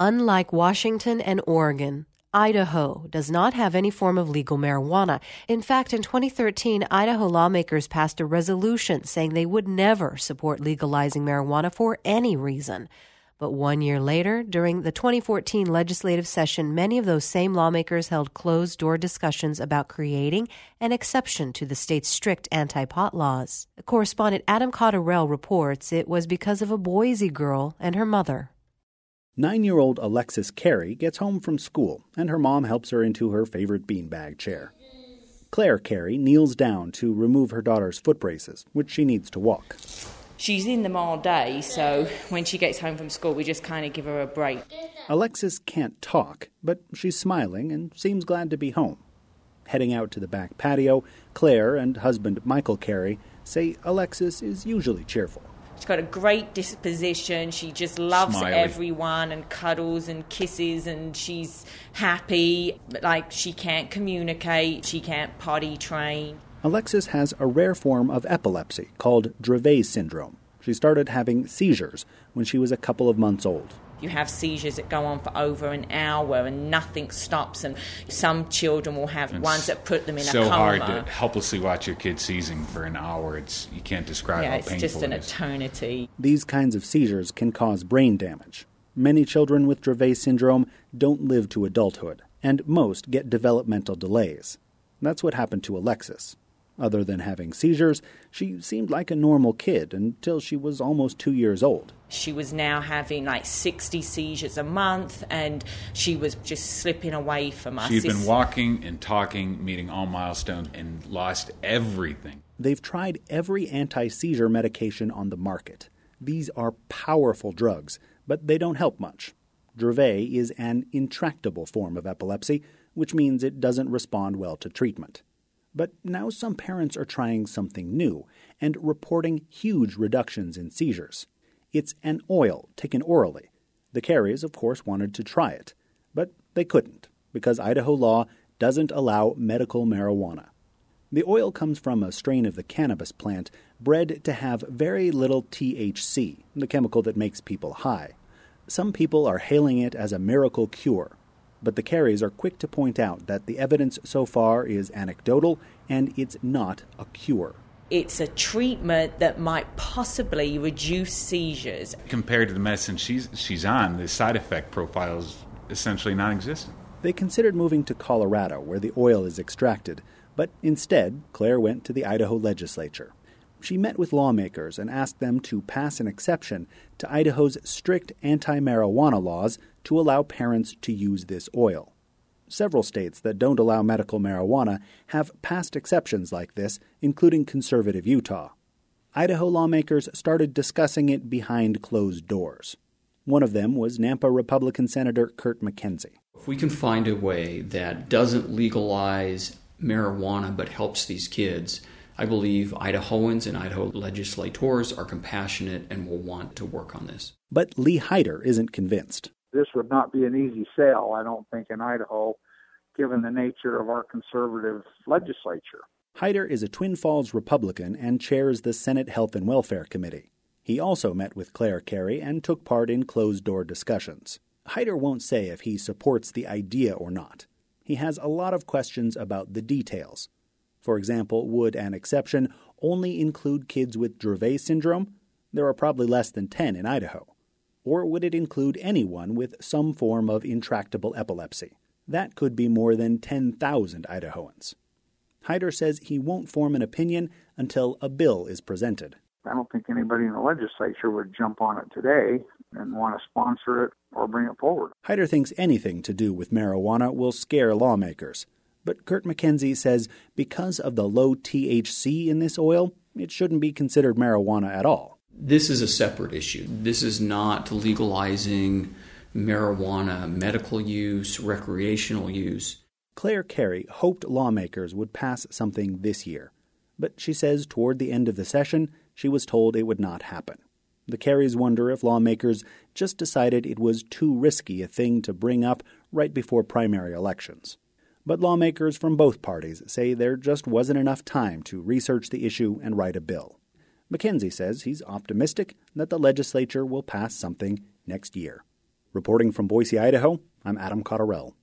Unlike Washington and Oregon, Idaho does not have any form of legal marijuana. In fact, in 2013, Idaho lawmakers passed a resolution saying they would never support legalizing marijuana for any reason. But 1 year later, during the 2014 legislative session, many of those same lawmakers held closed-door discussions about creating an exception to the state's strict anti-pot laws. Correspondent Adam Cotterell reports it was because of a Boise girl and her mother. 9-year-old Alexis Carey gets home from school, and her mom helps her into her favorite beanbag chair. Claire Carey kneels down to remove her daughter's foot braces, which she needs to walk. She's in them all day, so when she gets home from school, we just kind of give her a break. Alexis can't talk, but she's smiling and seems glad to be home. Heading out to the back patio, Claire and husband Michael Carey say Alexis is usually cheerful. She's got a great disposition. She just loves Smiley. Everyone and cuddles and kisses, and she's happy. Like, she can't communicate. She can't potty train. Alexis has a rare form of epilepsy called Dravet syndrome. She started having seizures when she was a couple of months old. You have seizures that go on for over an hour and nothing stops, and some children will have ones that put them in a coma. So hard to helplessly watch your kid seizing for an hour. You can't describe how painful it is. It's just an eternity. These kinds of seizures can cause brain damage. Many children with Dravet syndrome don't live to adulthood, and most get developmental delays. That's what happened to Alexis. Other than having seizures, she seemed like a normal kid until she was almost 2 years old. She was now having like 60 seizures a month, and she was just slipping away from us. She'd been walking and talking, meeting all milestones, and lost everything. They've tried every anti-seizure medication on the market. These are powerful drugs, but they don't help much. Dravet is an intractable form of epilepsy, which means it doesn't respond well to treatment. But now some parents are trying something new and reporting huge reductions in seizures. It's an oil taken orally. The Careys, of course, wanted to try it, but they couldn't because Idaho law doesn't allow medical marijuana. The oil comes from a strain of the cannabis plant bred to have very little THC, the chemical that makes people high. Some people are hailing it as a miracle cure. But the Careys are quick to point out that the evidence so far is anecdotal and it's not a cure. It's a treatment that might possibly reduce seizures. Compared to the medicine she's on, the side effect profile is essentially non-existent. They considered moving to Colorado, where the oil is extracted, but instead, Claire went to the Idaho legislature. She met with lawmakers and asked them to pass an exception to Idaho's strict anti-marijuana laws to allow parents to use this oil. Several states that don't allow medical marijuana have passed exceptions like this, including conservative Utah. Idaho lawmakers started discussing it behind closed doors. One of them was Nampa Republican Senator Kurt McKenzie. If we can find a way that doesn't legalize marijuana but helps these kids, I believe Idahoans and Idaho legislators are compassionate and will want to work on this. But Lee Hyder isn't convinced. This would not be an easy sale, I don't think, in Idaho, given the nature of our conservative legislature. Hyder is a Twin Falls Republican and chairs the Senate Health and Welfare Committee. He also met with Claire Carey and took part in closed-door discussions. Hyder won't say if he supports the idea or not. He has a lot of questions about the details. For example, would an exception only include kids with Dravet syndrome? There are probably less than 10 in Idaho. Or would it include anyone with some form of intractable epilepsy? That could be more than 10,000 Idahoans. Hyder says he won't form an opinion until a bill is presented. I don't think anybody in the legislature would jump on it today and want to sponsor it or bring it forward. Hyder thinks anything to do with marijuana will scare lawmakers. But Kurt McKenzie says because of the low THC in this oil, it shouldn't be considered marijuana at all. This is a separate issue. This is not legalizing marijuana medical use, recreational use. Claire Carey hoped lawmakers would pass something this year. But she says toward the end of the session, she was told it would not happen. The Careys wonder if lawmakers just decided it was too risky a thing to bring up right before primary elections. But lawmakers from both parties say there just wasn't enough time to research the issue and write a bill. McKenzie says he's optimistic that the legislature will pass something next year. Reporting from Boise, Idaho, I'm Adam Cotterell.